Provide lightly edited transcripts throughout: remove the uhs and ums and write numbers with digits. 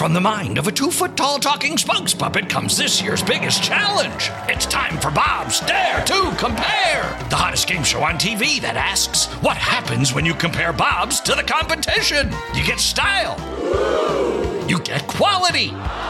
From the mind of a 2-foot-tall talking spokes puppet comes this year's biggest challenge. It's time for Bob's Dare to Compare, the hottest game show on TV that asks, what happens when you compare Bob's to the competition? You get style. You get quality.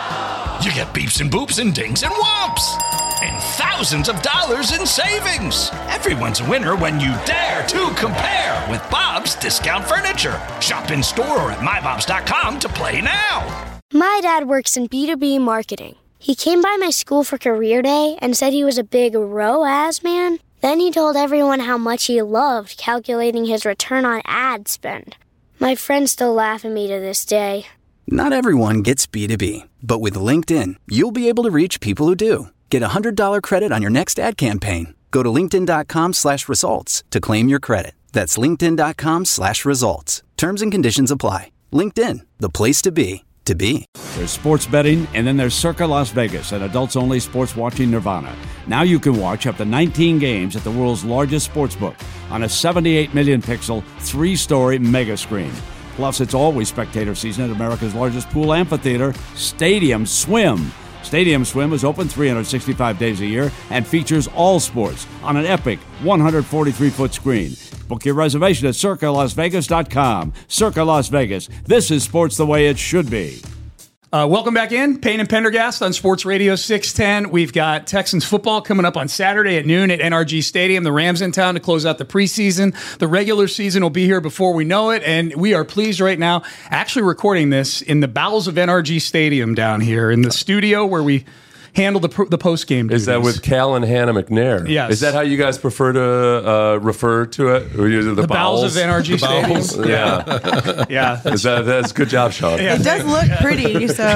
You get beeps and boops and dings and whomps. And thousands of dollars in savings. Everyone's a winner when you dare to compare with Bob's Discount Furniture. Shop in store or at mybobs.com to play now. My dad works in B2B marketing. He came by my school for career day and said he was a big ROAS man. Then he told everyone how much he loved calculating his return on ad spend. My friends still laugh at me to this day. Not everyone gets B2B, but with LinkedIn, you'll be able to reach people who do. Get a $100 credit on your next ad campaign. Go to linkedin.com/results to claim your credit. That's linkedin.com/results. Terms and conditions apply. LinkedIn, the place to be. There's sports betting, and then there's Circa Las Vegas, an adults-only sports watching nirvana. Now you can watch up to 19 games at the world's largest sportsbook on a 78 million pixel, 3-story mega screen. Plus, it's always spectator season at America's largest pool amphitheater, Stadium Swim. Stadium Swim is open 365 days a year and features all sports on an epic 143-foot screen. Book your reservation at CircaLasVegas.com. Circa Las Vegas. This is sports the way it should be. Welcome back in. Payne and Pendergast on Sports Radio 610. We've got Texans football coming up on Saturday at noon at NRG Stadium. The Rams in town to close out the preseason. The regular season will be here before we know it, and we are pleased right now actually recording this in the bowels of NRG Stadium down here in the studio where we handle the post-game duties. Is that with Cal and Hannah McNair? Yes. Is that how you guys prefer to refer to it? The bowels of NRG Stadium? Yeah. Yeah. That's good job, Sean. Yeah. It does look pretty, so.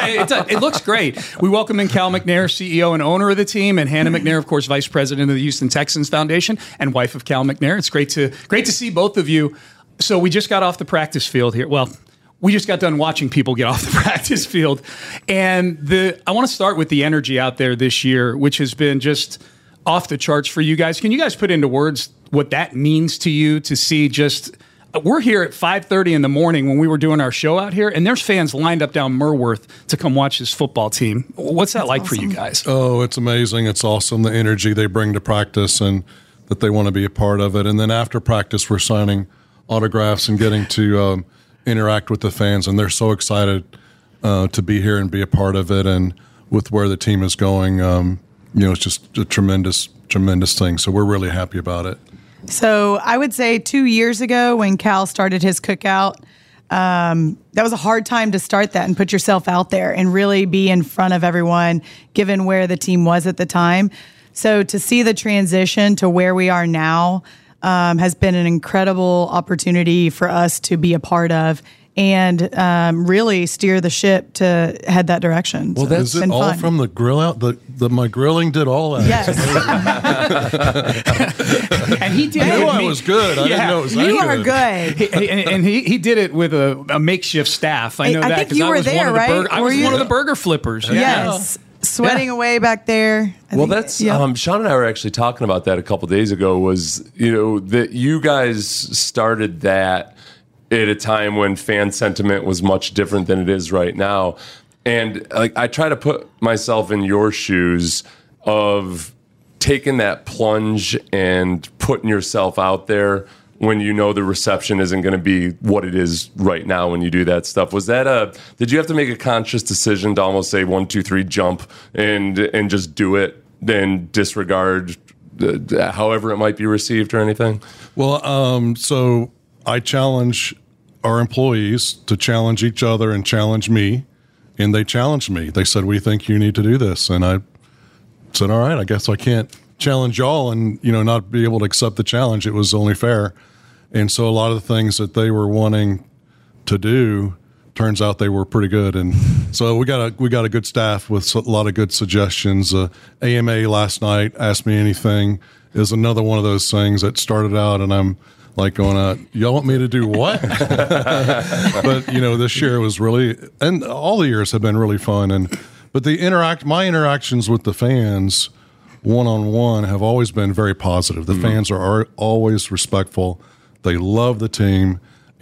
It looks great. We welcome in Cal McNair, CEO and owner of the team, and Hannah McNair, of course, vice president of the Houston Texans Foundation and wife of Cal McNair. It's great to see both of you. So we just got off the practice field here. Well, we just got done watching people get off the practice field. And I want to start with the energy out there this year, which has been just off the charts for you guys. Can you guys put into words what that means to you to see just... We're here at 5:30 in the morning when we were doing our show out here, and there's fans lined up down Merworth to come watch this football team. What's that like for you guys? Oh, it's amazing. It's awesome, the energy they bring to practice and that they want to be a part of it. And then after practice, we're signing autographs and getting to interact with the fans, and they're so excited to be here and be a part of it. And with where the team is going, it's just a tremendous thing. So we're really happy about it. So I would say 2 years ago when Cal started his cookout, that was a hard time to start that and put yourself out there and really be in front of everyone, given where the team was at the time. So to see the transition to where we are now has been an incredible opportunity for us to be a part of and really steer the ship to head that direction. Well, so is it all fun. from the grill out? My grilling did all that. Yes. And he did I it. knew I was good. I didn't know it was that You good. are good. He did it with a makeshift staff. I know I that think because you I were was there, one of the right? I was one of the burger flippers. Yes. Sweating away back there. Well, that's Sean and I were actually talking about that a couple days ago. Was that you guys started that at a time when fan sentiment was much different than it is right now, and I try to put myself in your shoes of taking that plunge and putting yourself out there when you know the reception isn't going to be what it is right now when you do that stuff. Was that did you have to make a conscious decision to almost say 1, 2, 3, jump and just do it, then disregard however it might be received or anything? Well, so I challenge our employees to challenge each other and challenge me, and they challenged me. They said, we think you need to do this. And I said, all right, I guess I can't challenge y'all and not be able to accept the challenge. It was only fair. And so a lot of the things that they were wanting to do, turns out they were pretty good. And so we got a good staff with a lot of good suggestions. AMA last night, Ask Me Anything, is another one of those things that started out, and I'm like going, y'all want me to do what? But this year was really, and all the years have been really fun. But my interactions with the fans one-on-one have always been very positive. The fans are always respectful. They love the team,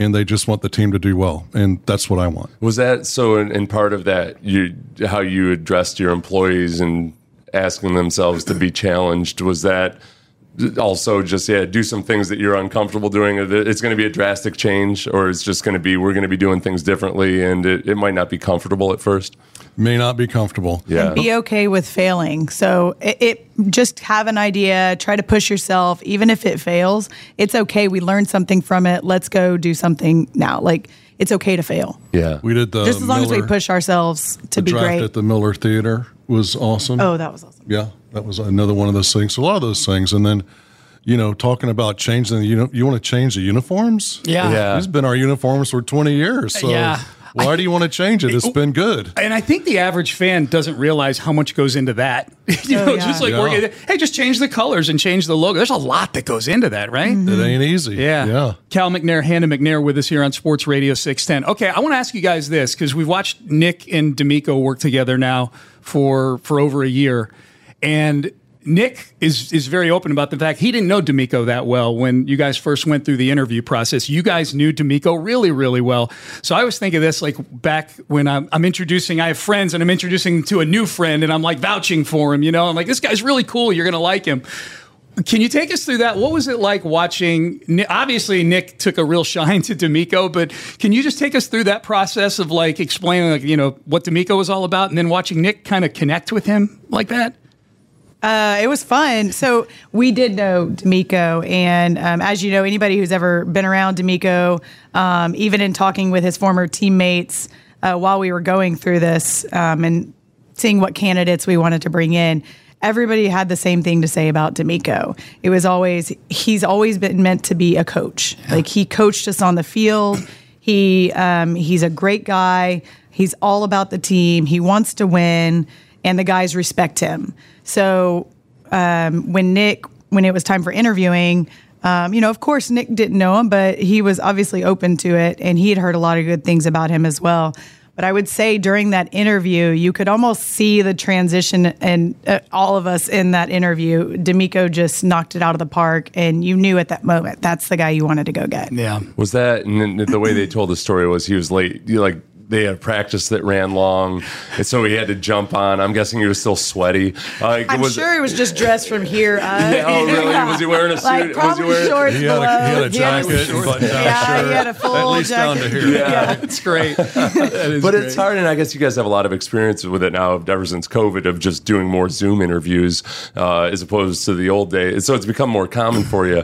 and they just want the team to do well, and that's what I want. Was that so? In part of that, how you addressed your employees and asking themselves to be challenged, was that also just do some things that you're uncomfortable doing? It's going to be a drastic change, or it's just going to be we're going to be doing things differently, and it might not be comfortable at first. May not be comfortable. Yeah. And be okay with failing. So it just have an idea, try to push yourself. Even if it fails, it's okay. We learned something from it. Let's go do something now. Like, it's okay to fail. Yeah. We did the just as long as we push ourselves to be draft great. at the Miller Theater was awesome. Oh, that was awesome. Yeah, that was another one of those things. So a lot of those things. And then, talking about changing, you want to change the uniforms? Yeah. These have been our uniforms for 20 years. So why do you want to change it? It's been good. And I think the average fan doesn't realize how much goes into that. Just like, hey, just change the colors and change the logo. There's a lot that goes into that, right? It ain't easy. Yeah. Cal McNair, Hannah McNair with us here on Sports Radio 610. Okay, I want to ask you guys this, because we've watched Nick and D'Amico work together now for over a year. And Nick is very open about the fact he didn't know D'Amico that well when you guys first went through the interview process. You guys knew D'Amico really, really well. So I was thinking of this like back when I have friends and I'm introducing them to a new friend and I'm like vouching for him, I'm like, this guy's really cool. You're going to like him. Can you take us through that? What was it like watching? Obviously, Nick took a real shine to D'Amico, but can you just take us through that process of like explaining what D'Amico was all about and then watching Nick kind of connect with him like that? It was fun. So we did know D'Amico, and as you know, anybody who's ever been around D'Amico, even in talking with his former teammates while we were going through this and seeing what candidates we wanted to bring in, everybody had the same thing to say about D'Amico. It was he's always been meant to be a coach. Yeah. Like, he coached us on the field. He's a great guy. He's all about the team. He wants to win, and the guys respect him. So when it was time for interviewing, of course, Nick didn't know him, but he was obviously open to it, and he had heard a lot of good things about him as well. But I would say during that interview, you could almost see the transition, and all of us in that interview, D'Amico just knocked it out of the park, and you knew at that moment that's the guy you wanted to go get. Yeah. Was that, and the way they told the story was he was late. They had a practice that ran long, and so he had to jump on. I'm guessing he was still sweaty. I'm sure he was just dressed from here up. Really? Yeah. Was he wearing a suit? Like, probably was he shorts he below. Had a jacket and button-down shirt. He had a full at least jacket. down to here. Yeah, it's great. But it's hard, and I guess you guys have a lot of experience with it now, ever since COVID, of just doing more Zoom interviews as opposed to the old days. So it's become more common for you.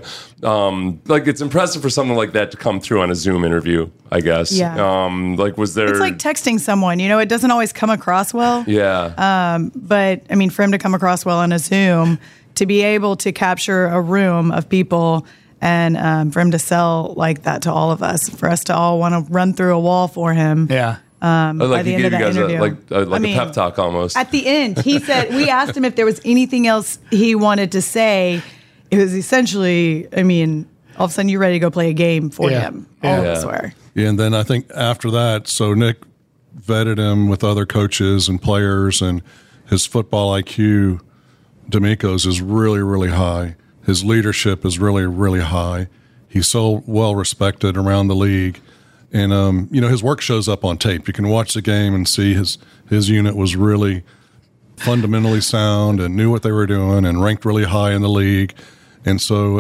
It's impressive for something like that to come through on a Zoom interview, I guess. Yeah. Was there? It's like texting someone. It doesn't always come across well. Yeah. But I mean, for him to come across well on a Zoom, to be able to capture a room of people, and for him to sell like that to all of us, for us to all want to run through a wall for him. Yeah. By the end of that interview, a pep talk almost. At the end, he said, we asked him if there was anything else he wanted to say. It was essentially, all of a sudden you're ready to go play a game for him. All of us were. Yeah, and then I think after that, so Nick vetted him with other coaches and players, and his football IQ, D'Amico's, is really, really high. His leadership is really, really high. He's so well respected around the league. And, his work shows up on tape. You can watch the game and see his unit was really fundamentally sound and knew what they were doing and ranked really high in the league. And so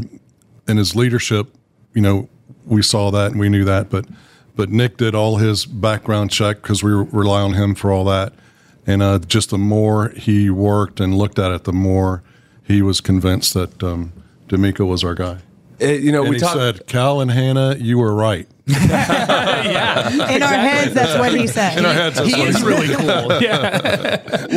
in his leadership, we saw that and we knew that. But Nick did all his background check because we rely on him for all that. And just the more he worked and looked at it, the more he was convinced that D'Amico was our guy. We said, Cal and Hannah, you were right. Yeah. In our heads, that's what he said. In our heads, that's what he is said. really cool. Yeah.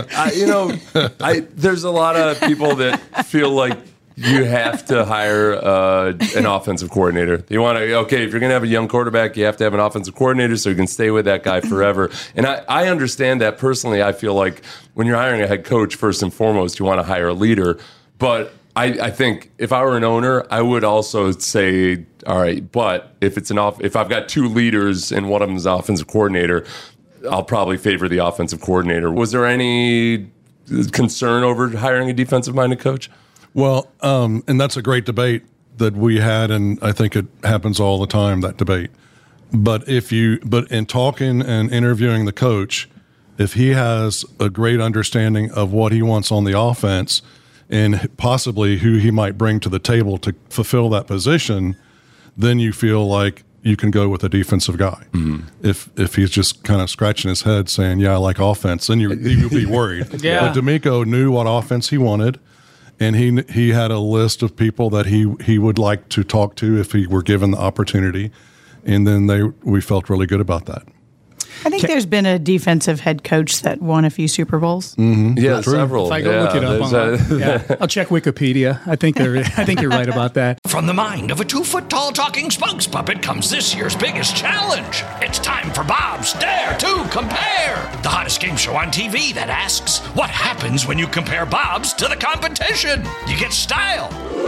Well, there's a lot of people that feel like you have to hire an offensive coordinator. You want to, if you're going to have a young quarterback, you have to have an offensive coordinator so you can stay with that guy forever. And I understand that personally. I feel like when you're hiring a head coach, first and foremost, you want to hire a leader. But I think if I were an owner, I would also say, all right, but if I've got two leaders and one of them is an offensive coordinator, I'll probably favor the offensive coordinator. Was there any concern over hiring a defensive-minded coach? Well, and that's a great debate that we had, and I think it happens all the time, that debate. But in talking and interviewing the coach, if he has a great understanding of what he wants on the offense and possibly who he might bring to the table to fulfill that position, then you feel like you can go with a defensive guy. Mm-hmm. If he's just kind of scratching his head saying, yeah, I like offense, then you'll be worried. Yeah. But DeMeco knew what offense he wanted, and he had a list of people that he would like to talk to if he were given the opportunity. And then we felt really good about that. I think there's been a defensive head coach that won a few Super Bowls. Mm-hmm. Yeah, several. If I go look it up, I'll check Wikipedia. I think you're right about that. From the mind of a 2-foot-tall talking spokes puppet comes this year's biggest challenge. It's time for Bob's Dare to Compare, the hottest game show on TV that asks, what happens when you compare Bob's to the competition? You get style.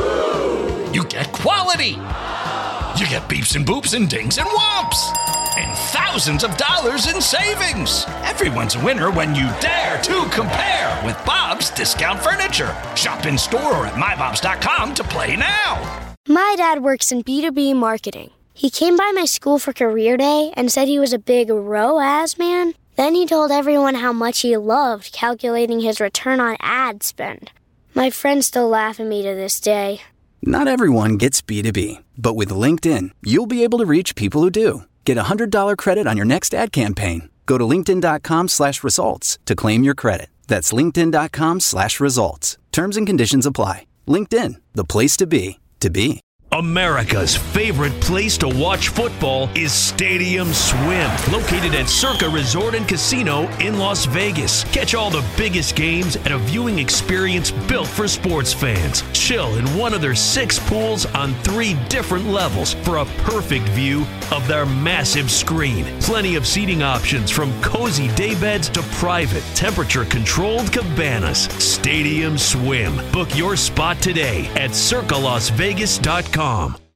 You get quality. You get beeps and boops and dings and whomps. And thousands of dollars in savings. Everyone's a winner when you dare to compare with Bob's Discount Furniture. Shop in store or at mybobs.com to play now. My dad works in B2B marketing. He came by my school for career day and said he was a big ROAS man. Then he told everyone how much he loved calculating his return on ad spend. My friends still laugh at me to this day. Not everyone gets B2B, but with LinkedIn, you'll be able to reach people who do. Get a $100 credit on your next ad campaign. Go to linkedin.com/results to claim your credit. That's linkedin.com/results. Terms and conditions apply. LinkedIn, the place to be, to be. America's favorite place to watch football is Stadium Swim, located at Circa Resort and Casino in Las Vegas. Catch all the biggest games at a viewing experience built for sports fans. Chill in one of their 6 pools on 3 different levels for a perfect view of their massive screen. Plenty of seating options from cozy daybeds to private, temperature-controlled cabanas. Stadium Swim. Book your spot today at circalasvegas.com.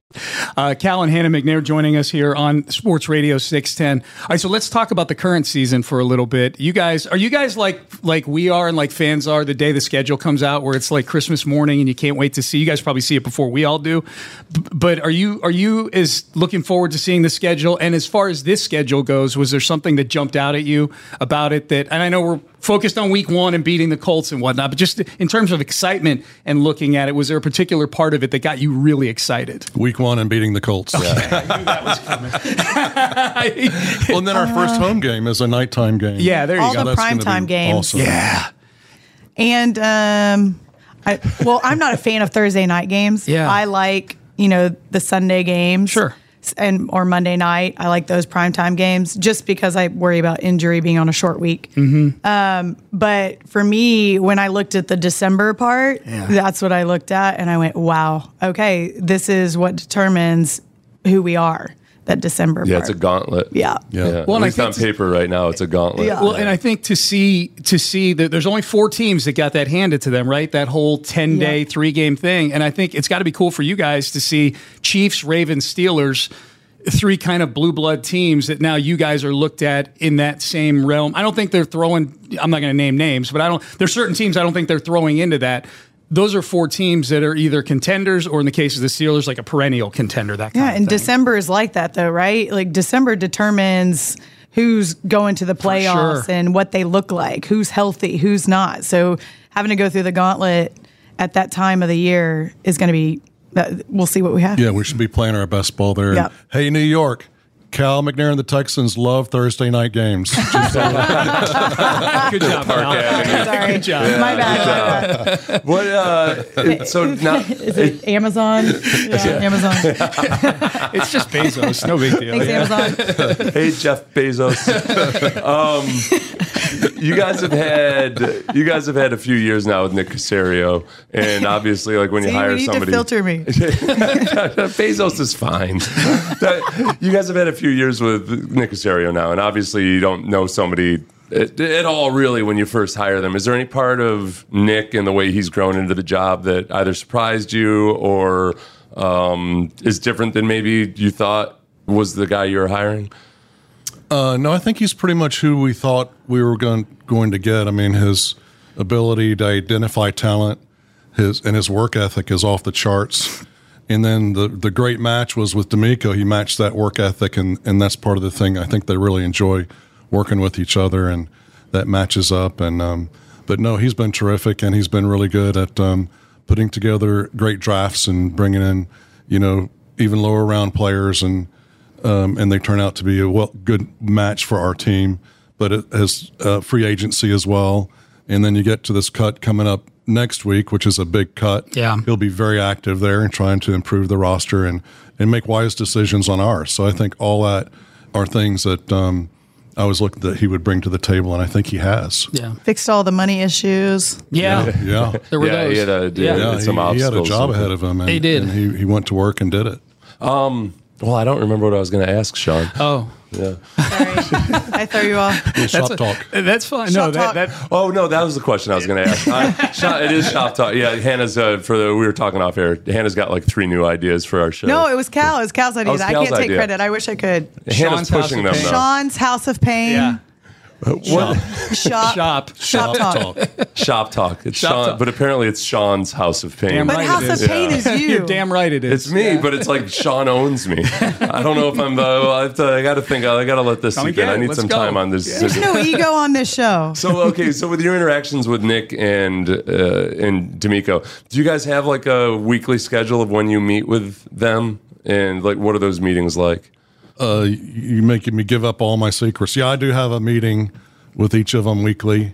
Cal and Hannah McNair joining us here on Sports Radio 610. All right, so let's talk about the current season for a little bit. Are you guys like we are and like fans are the day the schedule comes out, where it's like Christmas morning and you can't wait to see? You guys probably see it before we all do. But are you as looking forward to seeing the schedule? And as far as this schedule goes, was there something that jumped out at you about it that? And I know we're focused on week 1 and beating the Colts and whatnot, but just in terms of excitement and looking at it, was there a particular part of it that got you really excited? Week 1 and beating the Colts. Okay, I knew that was coming. Well, and then our first home game is a nighttime game. Yeah, there you all go. the primetime games. Awesome. Yeah. And I'm not a fan of Thursday night games. Yeah. I like, the Sunday games. Sure. Or Monday night. I like those primetime games just because I worry about injury being on a short week. Mm-hmm. But for me, when I looked at the December part, that's what I looked at. And I went, wow, okay, this is what determines who we are. That December part. It's a gauntlet. Yeah. Well, at least on paper right now, it's a gauntlet. Yeah. Well, and I think to see that there's only 4 teams that got that handed to them, right? That whole 10-day, 3-game thing. And I think it's got to be cool for you guys to see Chiefs, Ravens, Steelers, 3 kind of blue blood teams that now you guys are looked at in that same realm. I don't think they're throwing, I'm not going to name names, but there's certain teams I don't think they're throwing into that. Those are 4 teams that are either contenders or, in the case of the Steelers, like a perennial contender. That kind of thing. December is like that, though, right? Like December determines who's going to the playoffs and what they look like, who's healthy, who's not. So having to go through the gauntlet at that time of the year is going to be. We'll see what we have. Yeah, we should be playing our best ball there. Yep. Hey, New York. Cal McNair and the Texans love Thursday night games. Good job, Cal. Sorry. Good job. My bad. What? So now is it Amazon? Yeah, Amazon. It's just Bezos. No big deal. Thanks, Amazon. Hey, Jeff Bezos. You guys have had a few years now with Nick Caserio, and obviously, like when you hire somebody, to filter me. Bezos is fine. You guys have had a few years with Nick Caserio now, and obviously, you don't know somebody at all really when you first hire them. Is there any part of Nick and the way he's grown into the job that either surprised you or is different than maybe you thought was the guy you were hiring? No, I think he's pretty much who we thought we were going to get. I mean, his ability to identify talent, his work ethic is off the charts, And then the great match was with D'Amico. He matched that work ethic, and that's part of the thing. I think they really enjoy working with each other, and that matches up. And but no, he's been terrific, and he's been really good at putting together great drafts and bringing in, even lower round players, and they turn out to be a good match for our team. But it has free agency as well. And then you get to this cut coming up next week, which is a big cut. Yeah. He'll be very active there and trying to improve the roster and make wise decisions on ours. So I think all that are things that I was looking that he would bring to the table, and I think he has. Yeah. Fixed all the money issues. Yeah. There were those. He had some he obstacles. had a job ahead of him. And, He did. And he went to work and did it. Well, I don't remember what I was going to ask, Sean. Oh. Yeah. Sorry. I throw you off. Shop talk. That's fine. Shop No, talk. that Oh, no, that was the question I was going to ask. It is shop talk. Yeah, Hannah's, we were talking off air. Hannah's got like 3 new ideas for our show. No, it was Cal. It was Cal's idea. Oh, it's I Cal's can't take idea. credit. I wish I could. Hannah's Sean's pushing House them, of though. Sean's House of Pain. yeah. What? Shop. Shop. Talk. Shop talk. It's Shop Sean, talk. but apparently it's Sean's House of Pain. Damn But right House it of is. Pain is you. You're damn right it is. It's me, but it's like Sean owns me. I don't know if I'm I got to think. I got to let this Come sink in. again. I need Let's some go. time on this. There's no ego on this show. So with your interactions with Nick and D'Amico, do you guys have like a weekly schedule of when you meet with them, and like what are those meetings like? You making me give up all my secrets. Yeah, I do have a meeting with each of them weekly,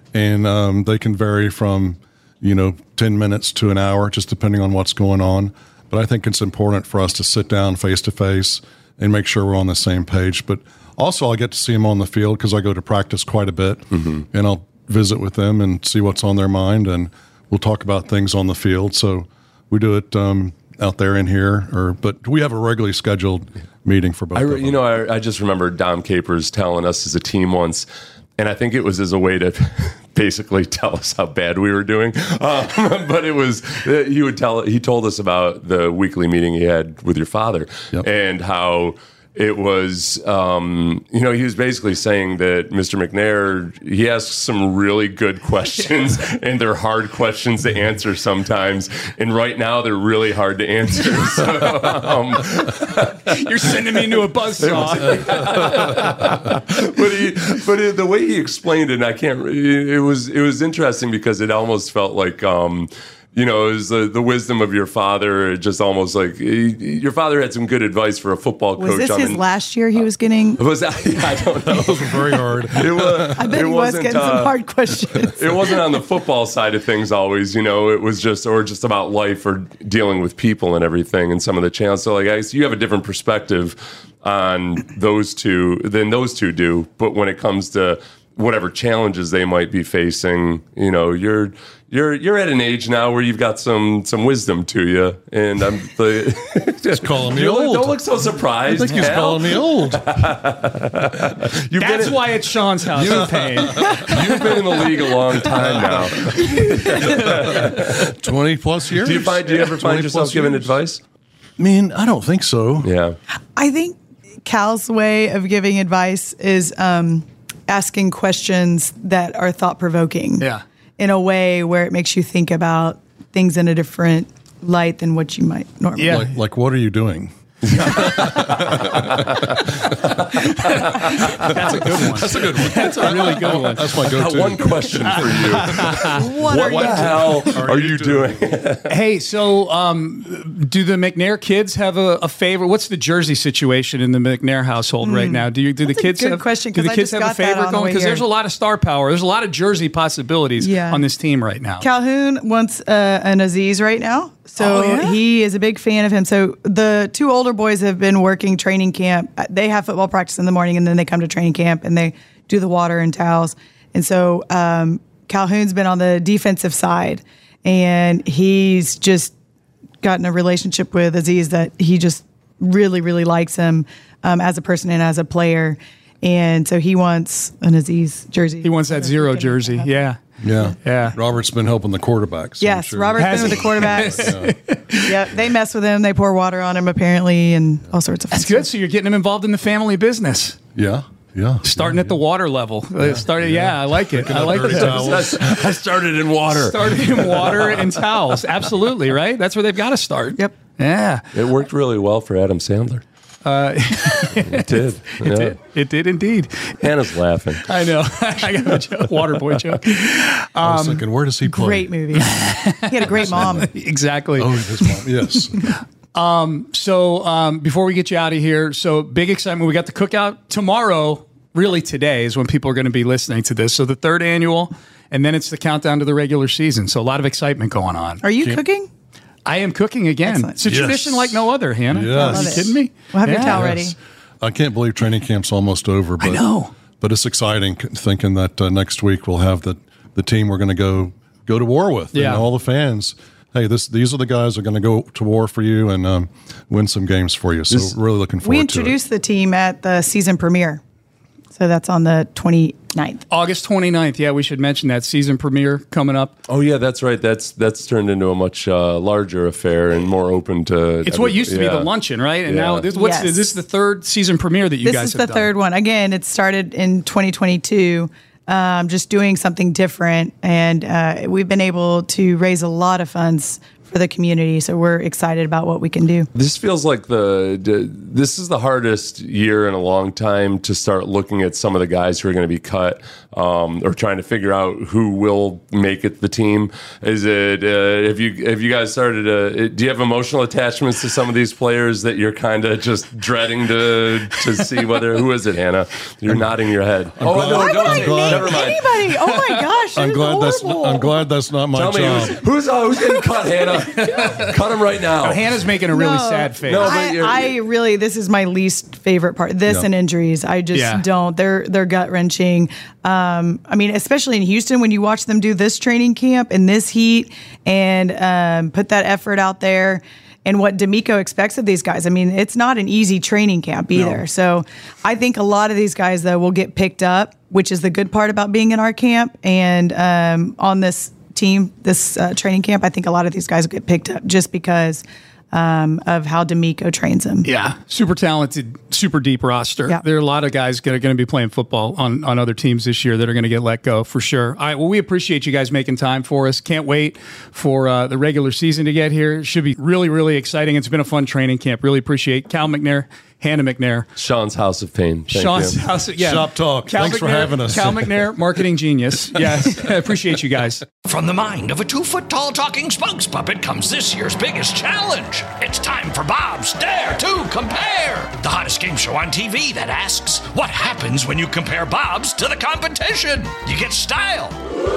and they can vary from 10 minutes to an hour, just depending on what's going on. But I think it's important for us to sit down face to face and make sure we're on the same page. But also, I get to see them on the field because I go to practice quite a bit, and I'll visit with them and see what's on their mind, and we'll talk about things on the field. So we do it out there and here, but we have a regularly scheduled meeting for both of them. I just remember Dom Capers telling us as a team once, and I think it was as a way to basically tell us how bad we were doing. But it was he told us about the weekly meeting he had with your father, and how it was, he was basically saying that Mr. McNair, he asks some really good questions, and they're hard questions to answer sometimes. And right now, they're really hard to answer. So, You're sending me into a buzzsaw. but the way he explained it, it was interesting because it almost felt like, it was the wisdom of your father. It just almost like your father had some good advice for a football coach. Was this his last year he was getting? Was that? I don't know. It was very hard. I bet he was getting some hard questions. It wasn't on the football side of things always, it was just about life or dealing with people and everything and some of the challenges. So like, I guess you have a different perspective on those two than those two do. But when it comes to whatever challenges they might be facing, you're at an age now where you've got some wisdom to you, and I'm He's calling me old. Don't look so surprised. I think he's calling me old. That's why it's Sean's House of Pain. You've been in the league a long time now. 20 plus years. Do you ever find yourself giving advice? I mean, I don't think so. Yeah. I think Cal's way of giving advice is asking questions that are thought-provoking. Yeah. In a way where it makes you think about things in a different light than what you might normally. Yeah. Like what are you doing? That's a good one. That's a good one. That's a really good one. That's my I got go-to. one question for you. What are you the hell are you doing? Hey, so do the McNair kids have a favorite? What's the jersey situation in the McNair household right now? Do the That's a kids good have question, do the 'cause I kids just have a got that favorite on the going? way Because there's here. a lot of star power. There's a lot of jersey possibilities on this team right now. Calhoun wants an Aziz right now. So he is a big fan of him. So the 2 older boys have been working training camp. They have football practice in the morning, and then they come to training camp and they do the water and towels. And so Calhoun's been on the defensive side, and he's just gotten a relationship with Aziz that he just really, really likes him as a person and as a player. And so he wants an Aziz jersey. He wants that 0 jersey. Yeah. Yeah. Robert's been helping the quarterbacks. so I'm Yes, sure. Robert's Has been with the quarterbacks. Yeah, they mess with him. They pour water on him apparently, and all sorts of. That's fun good. So you're getting him involved in the family business. Yeah. Starting at the water level. I like it. I like dirty it. towels. I started in water. Started in water and towels. Absolutely, right? That's where they've got to start. Yep. Yeah. It worked really well for Adam Sandler. It did. It did indeed. Hannah's laughing. I know. I got a joke, Waterboy joke. I was thinking, where does he play? Great movie. He had a great mom. Exactly. Oh, his mom. Yes. So before we get you out of here, so big excitement. We got the cookout tomorrow. Really today is when people are going to be listening to this. So the 3rd annual, and then it's the countdown to the regular season. So a lot of excitement going on. Are you cooking? I am cooking again. Excellent. It's a tradition like no other, Hannah. Yes. Are you kidding me? We'll have your towel ready. I can't believe training camp's almost over. But, I know. But it's exciting thinking that next week we'll have the team we're going to go to war with. Yeah. And all the fans. Hey, these are the guys that are going to go to war for you and win some games for you. So really looking forward to it. We introduced the team at the season premiere. So that's on the 29th. August 29th. Yeah, we should mention that season premiere coming up. Oh yeah, that's right. That's turned into a much larger affair and more open to. It's what used to be the luncheon, right? And now this is the 3rd season premiere that you guys have done. This is the 3rd one. Again, it started in 2022. Just doing something different, and we've been able to raise a lot of funds for the community. So we're excited about what we can do. This feels like this is the hardest year in a long time to start looking at some of the guys who are going to be cut or trying to figure out who will make it the team. Is it have you guys started? Do you have emotional attachments to some of these players that you're kind of just dreading to see whether who is it, Hannah? You're nodding your head. Never mind. Anybody? Oh my gosh! I'm glad that's not my job. Tell me who's getting cut, Hannah? Cut him right now. Hannah's making a really sad face. No, I really, this is my least favorite part. This and injuries. I just don't. They're gut wrenching. I mean, especially in Houston, when you watch them do this training camp in this heat and put that effort out there. And what D'Amico expects of these guys. I mean, it's not an easy training camp either. No. So I think a lot of these guys, though, will get picked up, which is the good part about being in our camp. And on this team, this training camp, I think a lot of these guys will get picked up just because of how D'Amico trains them. Yeah, super talented, super deep roster. Yeah. There are a lot of guys going to be playing football on other teams this year that are going to get let go for sure. All right, well, we appreciate you guys making time for us. Can't wait for the regular season to get here. It should be really, really exciting. It's been a fun training camp. Really appreciate Cal McNair, Hannah McNair. Sean's House of Pain. Sean's House of, Shop Talk. Thanks for having us. Cal McNair, marketing genius. Yes, I appreciate you guys. From the mind of a 2-foot-tall talking spokes puppet comes this year's biggest challenge. It's time for Bob's Dare to Compare, the hottest game show on TV that asks, what happens when you compare Bob's to the competition? You get style.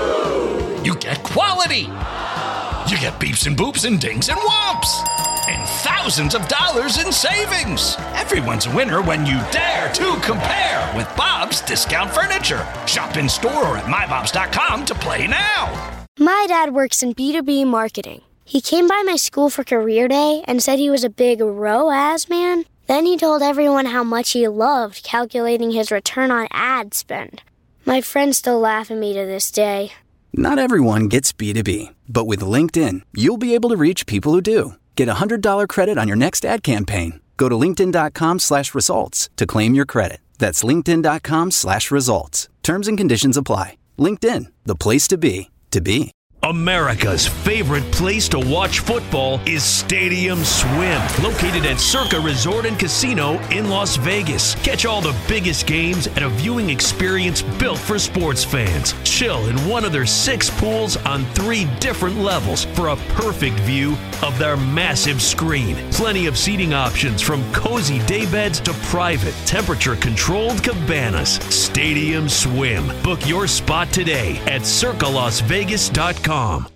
You get quality. You get beeps and boops and dings and whomps. And thousands of dollars in savings. Everyone's a winner when you dare to compare with Bob's Discount Furniture. Shop in store or at mybobs.com to play now. My dad works in B2B marketing. He came by my school for career day and said he was a big ROAS man. Then he told everyone how much he loved calculating his return on ad spend. My friends still laugh at me to this day. Not everyone gets B2B, but with LinkedIn, you'll be able to reach people who do. Get a $100 credit on your next ad campaign. Go to linkedin.com/results to claim your credit. That's linkedin.com/results. Terms and conditions apply. LinkedIn, the place to be, to be. America's favorite place to watch football is Stadium Swim, located at Circa Resort and Casino in Las Vegas. Catch all the biggest games at a viewing experience built for sports fans. Chill in one of their 6 pools on 3 different levels for a perfect view of their massive screen. Plenty of seating options from cozy daybeds to private, temperature-controlled cabanas. Stadium Swim. Book your spot today at circalasvegas.com.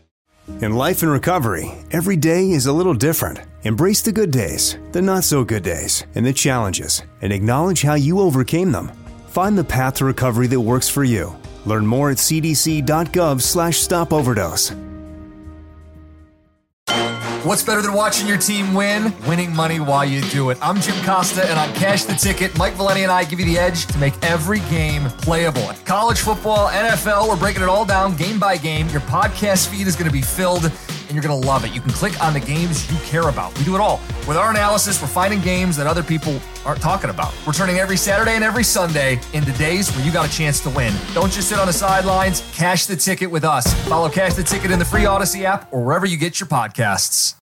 In life and recovery, every day is a little different. Embrace the good days, the not so good days, and the challenges, and acknowledge how you overcame them. Find the path to recovery that works for you. Learn more at cdc.gov/stopoverdose. What's better than watching your team win? Winning money while you do it. I'm Jim Costa, and on Cash the Ticket, Mike Valenti and I give you the edge to make every game playable. College football, NFL, we're breaking it all down game by game. Your podcast feed is going to be filled, and you're going to love it. You can click on the games you care about. We do it all. With our analysis, we're finding games that other people aren't talking about. We're turning every Saturday and every Sunday into days where you got a chance to win. Don't just sit on the sidelines. Cash the Ticket with us. Follow Cash the Ticket in the free Odyssey app or wherever you get your podcasts.